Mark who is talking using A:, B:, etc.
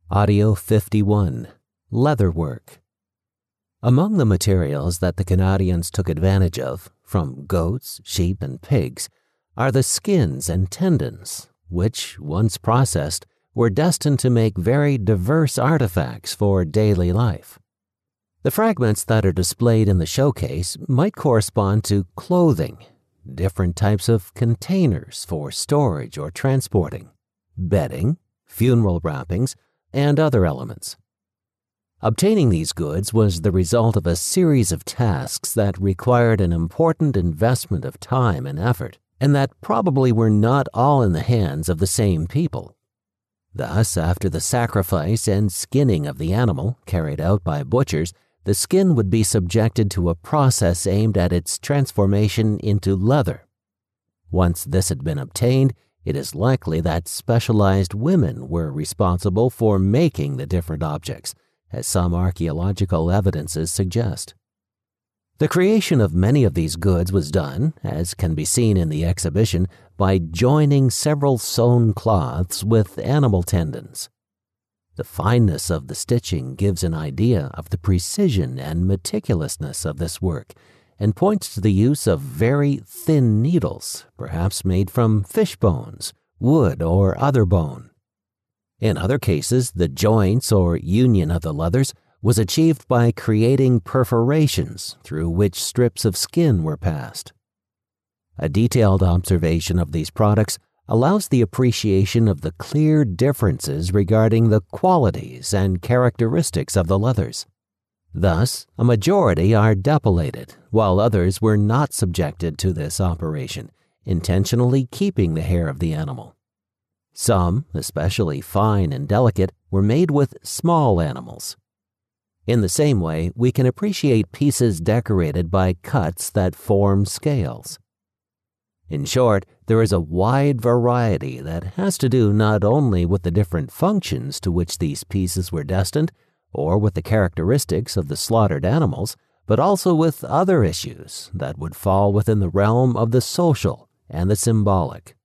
A: Audio 51. Leatherwork. Among the materials that the Canadians took advantage of, from goats, sheep, and pigs, are the skins and tendons, which, once processed, were destined to make very diverse artifacts for daily life. The fragments that are displayed in the showcase might correspond to clothing, different types of containers for storage or transporting, bedding, funeral wrappings, and other elements. Obtaining these goods was the result of a series of tasks that required an important investment of time and effort, and that probably were not all in the hands of the same people. Thus, after the sacrifice and skinning of the animal carried out by butchers, the skin would be subjected to a process aimed at its transformation into leather. Once this had been obtained, it is likely that specialized women were responsible for making the different objects, as some archaeological evidences suggest. The creation of many of these goods was done, as can be seen in the exhibition, by joining several sewn cloths with animal tendons. The fineness of the stitching gives an idea of the precision and meticulousness of this work, and points to the use of very thin needles, perhaps made from fish bones, wood, or other bone. In other cases, the joints or union of the leathers was achieved by creating perforations through which strips of skin were passed. A detailed observation of these products allows the appreciation of the clear differences regarding the qualities and characteristics of the leathers. Thus, a majority are depilated, while others were not subjected to this operation, intentionally keeping the hair of the animal. Some, especially fine and delicate, were made with small animals. In the same way, we can appreciate pieces decorated by cuts that form scales. In short, there is a wide variety that has to do not only with the different functions to which these pieces were destined, or with the characteristics of the slaughtered animals, but also with other issues that would fall within the realm of the social and the symbolic.